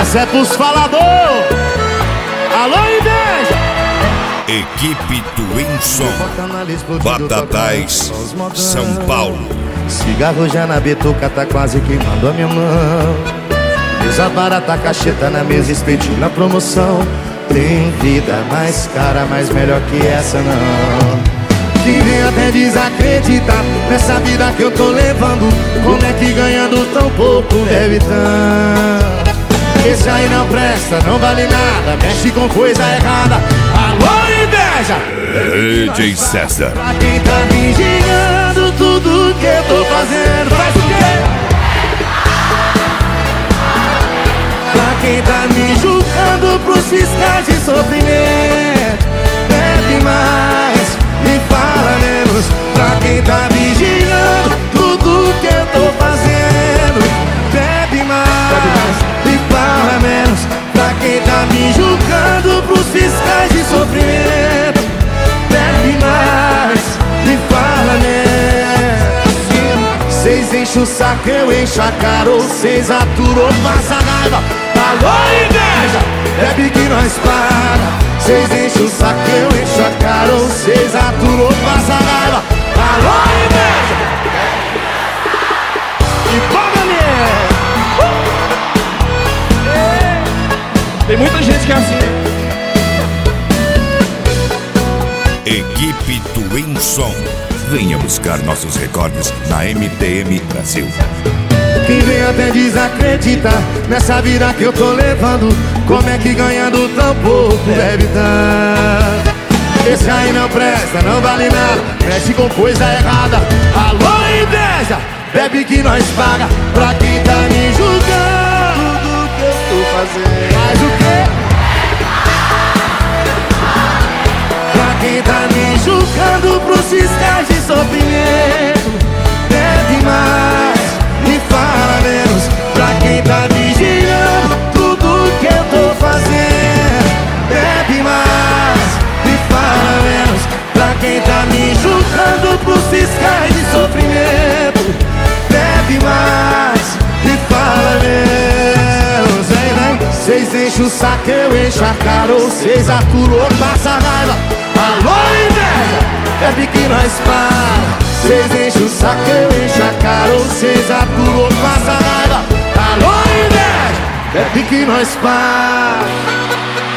Essa é pros falador. Alô, inveja. Equipe Twinson, Batatais, São Paulo. Cigarro já na bituca, tá quase queimando a minha mão. Mesa barata, cacheta na mesa, espetinho na promoção. Tem vida mais cara, mas melhor que essa não. Quem vem até desacreditar nessa vida que eu tô levando. Como é que ganhando tão pouco bebe tanto? Esse aí não presta, não vale nada, mexe com coisa errada. Alô, inveja! DJ César. Pra quem tá vigiando tudo que eu tô fazendo, faz o quê? Pra quem tá me julgando pros fiscais de sofrimento, bebe mais e fala menos. Pra quem tá vigiando tudo que eu tô fazendo, bebe mais e fala menos. Pra quem tá me julgando pros fiscais de sofrimento, bebe mais e fala menos. Cês enchem o saco, eu encho a cara, ou cês aturou, passa raiva. Alô, inveja, bebe que nós paga. Cês enchem o saco, eu encho a cara, ou cês aturou, passa raiva. Alô, inveja. E paga mesmo. Tem muita gente que é assim. Equipe Twinson. Venha buscar nossos recordes na MTM Brasil. Quem vem até desacreditar nessa vida que eu tô levando. Como é que ganhando tão pouco bebe tanto? Esse aí não presta, não vale nada, mexe com coisa errada. Alô, inveja, bebe que nós paga. Pra quem tá me julgando tudo que eu tô fazendo, faz o quê? Pra quem tá me julgando pros fiscais de sofrimento, bebe mais e fala menos. Pra quem tá vigiando tudo que eu tô fazendo, bebe mais e fala menos. Pra quem tá me julgando pros fiscais de sofrimento, bebe mais e fala menos. Vem, vem. Cês enchem o saco, eu encho a cara, ou cês aturou, passa raiva. Alô, inveja, bebe que nós para. Cês enchem o saco, eu encho a cara, ou cês aturou, passa raiva. Alô, inveja, bebe que nós para.